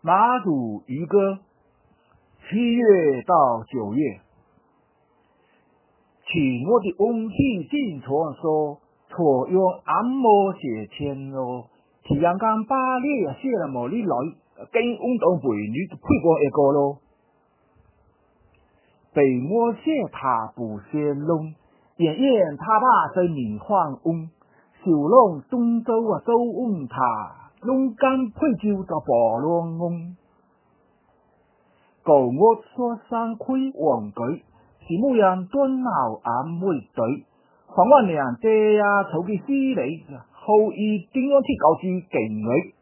马祖渔歌，7月到9月，起我的翁气尽传说，错用暗摩写千咯。天阳间巴列写了莫里来，跟运动陪女配过一个咯。北莫写他不显龙，演演他把生命换翁，小龙东周周翁他，龙干配酒到暴龙翁。狗我说山亏王举，是牧羊端脑暗为对。黄万娘爹呀，凑个死嚟，后羿顶安铁教主劲女。